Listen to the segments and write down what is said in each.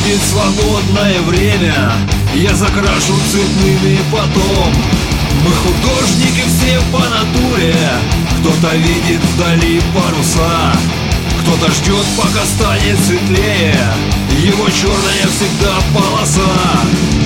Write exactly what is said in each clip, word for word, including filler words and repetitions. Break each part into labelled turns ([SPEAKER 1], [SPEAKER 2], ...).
[SPEAKER 1] будет свободное время, я закрашу цветными потом. Мы художники все по натуре, кто-то видит вдали паруса, кто-то ждет, пока станет светлее, его черная всегда полоса.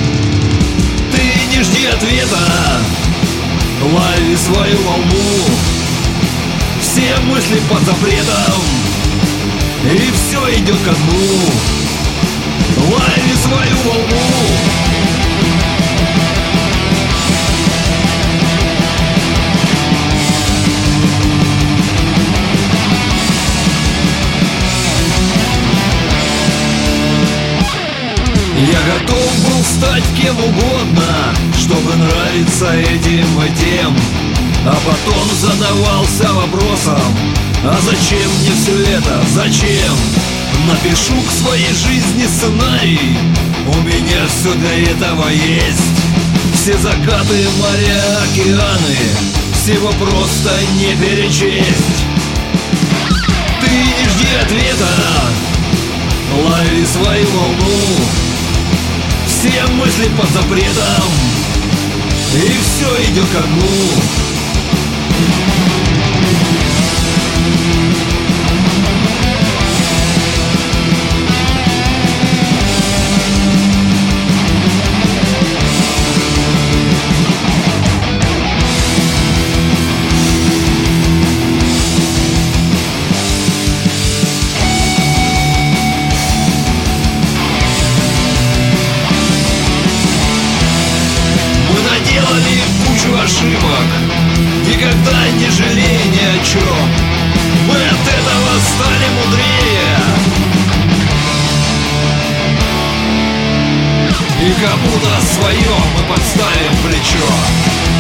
[SPEAKER 1] Ты не жди ответа, лови свою волну, все мысли под запретом, и все идет ко дну. Лови свою волну. Я готов был стать кем угодно, чтобы нравиться этим и тем, а потом задавался вопросом: а зачем мне все это, зачем? Напишу к своей жизни сценарий, у меня все для этого есть. Все закаты, моря, океаны, всего просто не перечесть. Ты не жди ответа, лови свою волну, все мысли под запретом, и все идет ко дну. Ошибок, никогда не жалей ни о чем. Мы от этого стали мудрее, и кому-то свое мы подставим плечо.